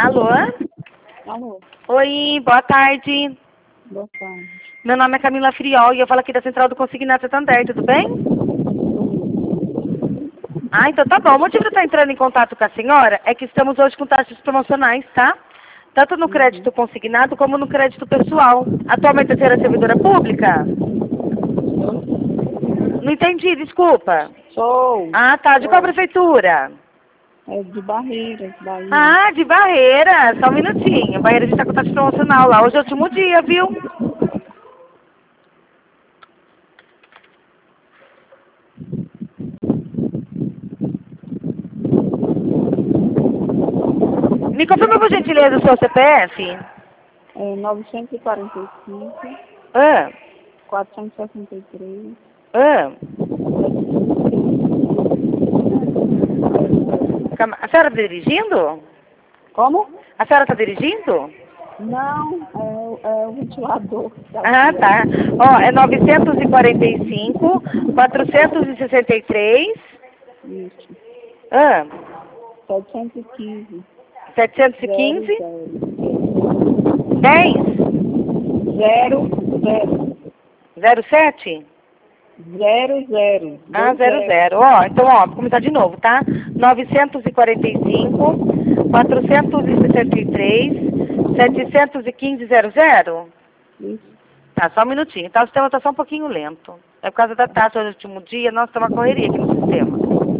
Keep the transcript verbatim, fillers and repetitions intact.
Alô? Alô, Oi, boa tarde. boa tarde. Meu nome é Camila Friol e eu falo aqui da Central do Consignado Santander, tudo bem? Ah, então tá bom. O motivo de eu estar entrando em contato com a senhora é que estamos hoje com taxas promocionais, tá? Tanto no crédito consignado como no crédito pessoal. Atualmente a senhora é servidora pública? Não entendi, desculpa. Sou, Ah, tá. De qual sou. prefeitura? É de Barreiras, Bahia. Ah, de Barreira. Só um minutinho. Barreira a gente tá com taxa promocional lá. Hoje é o último dia, viu? Me confirma, por gentileza, o seu C P F? É novecentos e quarenta e cinco, Ah, quatrocentos e sessenta e três. ah. Calma. A senhora tá dirigindo? Como? A senhora tá dirigindo? Não, é, o- é o ventilador. Tá Ah, aqui, tá. Ó, é novecentos e quarenta e cinco, quatrocentos e sessenta e três, ó. Isso. ah, setecentos e quinze. setecentos e Zero, quinze, zero. dez, Zero, zero. zero sete? Zero, zero. Ah, Dois zero zero. zero. Ó, então, ó, vou começar de novo, tá? novecentos e quarenta e cinco, quatrocentos e sessenta e três, setecentos e quinze, zero zero? Isso. Tá, só um minutinho. Tá, o sistema tá só um pouquinho lento. É por causa da taxa hoje, último dia, nossa, tá uma correria aqui no sistema.